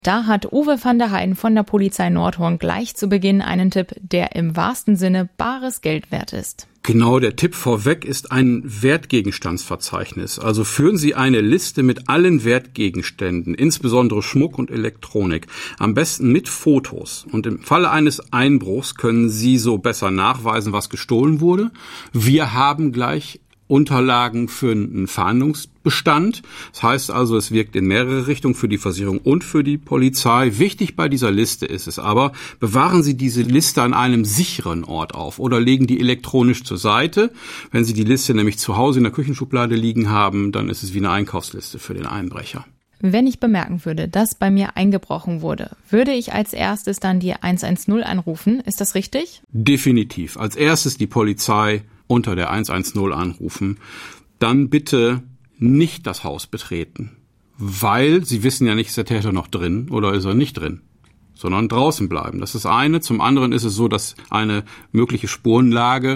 Da hat Uwe van der Heijden von der Polizei Nordhorn gleich zu Beginn einen Tipp, der im wahrsten Sinne bares Geld wert ist. Genau, der Tipp vorweg ist ein Wertgegenstandsverzeichnis. Also führen Sie eine Liste mit allen Wertgegenständen, insbesondere Schmuck und Elektronik, am besten mit Fotos. Und im Falle eines Einbruchs können Sie so besser nachweisen, was gestohlen wurde. Wir haben gleich Unterlagen für einen Fahndungsbestand. Das heißt also, es wirkt in mehrere Richtungen für die Versicherung und für die Polizei. Wichtig bei dieser Liste ist es aber, bewahren Sie diese Liste an einem sicheren Ort auf oder legen die elektronisch zur Seite. Wenn Sie die Liste nämlich zu Hause in der Küchenschublade liegen haben, dann ist es wie eine Einkaufsliste für den Einbrecher. Wenn ich bemerken würde, dass bei mir eingebrochen wurde, würde ich als erstes dann die 110 anrufen. Ist das richtig? Definitiv. Als erstes die Polizei unter der 110 anrufen. Dann bitte nicht das Haus betreten, weil Sie wissen ja nicht, ist der Täter noch drin oder ist er nicht drin, sondern draußen bleiben. Das ist eine. Zum anderen ist es so, dass eine mögliche Spurenlage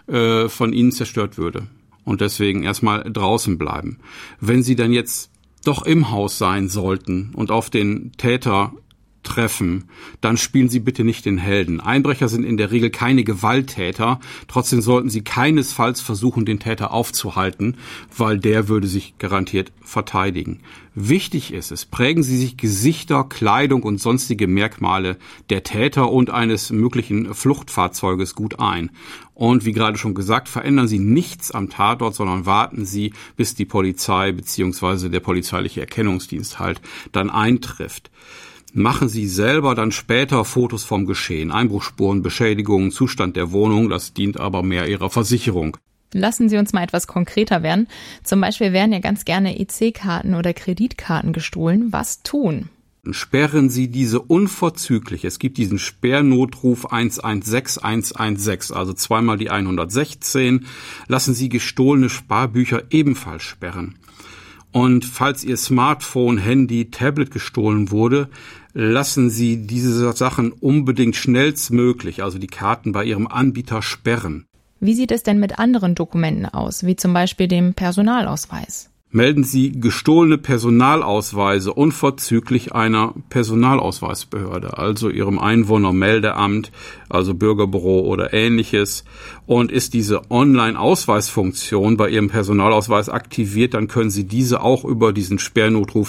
von Ihnen zerstört würde. Und deswegen erstmal draußen bleiben. Wenn Sie dann jetzt doch im Haus sein sollten und auf den Täter treffen, dann spielen Sie bitte nicht den Helden. Einbrecher sind in der Regel keine Gewalttäter. Trotzdem sollten Sie keinesfalls versuchen, den Täter aufzuhalten, weil der würde sich garantiert verteidigen. Wichtig ist es, prägen Sie sich Gesichter, Kleidung und sonstige Merkmale der Täter und eines möglichen Fluchtfahrzeuges gut ein. Und wie gerade schon gesagt, verändern Sie nichts am Tatort, sondern warten Sie, bis die Polizei bzw. der polizeiliche Erkennungsdienst halt dann eintrifft. Machen Sie selber dann später Fotos vom Geschehen, Einbruchsspuren, Beschädigungen, Zustand der Wohnung, das dient aber mehr Ihrer Versicherung. Lassen Sie uns mal etwas konkreter werden. Zum Beispiel werden ja ganz gerne EC-Karten oder Kreditkarten gestohlen. Was tun? Sperren Sie diese unverzüglich. Es gibt diesen Sperrnotruf 116 116, also zweimal die 116. Lassen Sie gestohlene Sparbücher ebenfalls sperren. Und falls Ihr Smartphone, Handy, Tablet gestohlen wurde, lassen Sie diese Sachen unbedingt schnellstmöglich, also die Karten bei Ihrem Anbieter sperren. Wie sieht es denn mit anderen Dokumenten aus, wie zum Beispiel dem Personalausweis? Melden Sie gestohlene Personalausweise unverzüglich einer Personalausweisbehörde, also Ihrem Einwohnermeldeamt, also Bürgerbüro oder Ähnliches. Und ist diese Online-Ausweisfunktion bei Ihrem Personalausweis aktiviert, dann können Sie diese auch über diesen Sperrnotruf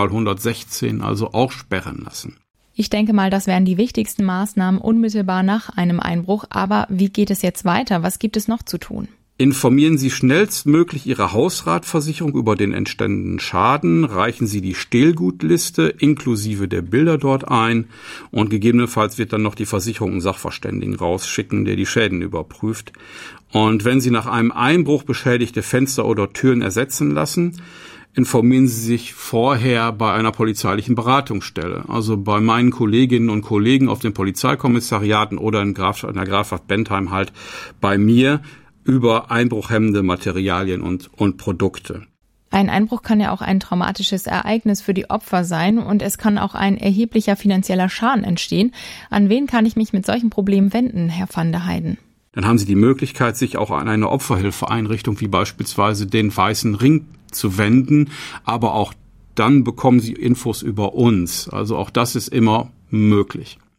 2x116 also auch sperren lassen. Ich denke mal, das wären die wichtigsten Maßnahmen unmittelbar nach einem Einbruch. Aber wie geht es jetzt weiter? Was gibt es noch zu tun? Informieren Sie schnellstmöglich Ihre Hausratversicherung über den entstandenen Schaden, reichen Sie die Stehlgutliste inklusive der Bilder dort ein und gegebenenfalls wird dann noch die Versicherung einen Sachverständigen rausschicken, der die Schäden überprüft. Und wenn Sie nach einem Einbruch beschädigte Fenster oder Türen ersetzen lassen, informieren Sie sich vorher bei einer polizeilichen Beratungsstelle, also bei meinen Kolleginnen und Kollegen auf den Polizeikommissariaten oder in der Grafschaft Bentheim halt bei mir, über einbruchhemmende Materialien und Produkte. Ein Einbruch kann ja auch ein traumatisches Ereignis für die Opfer sein und es kann auch ein erheblicher finanzieller Schaden entstehen. An wen kann ich mich mit solchen Problemen wenden, Herr van der Heijden? Dann haben Sie die Möglichkeit, sich auch an eine Opferhilfeeinrichtung wie beispielsweise den Weißen Ring zu wenden, aber auch dann bekommen Sie Infos über uns. Also auch das ist immer möglich.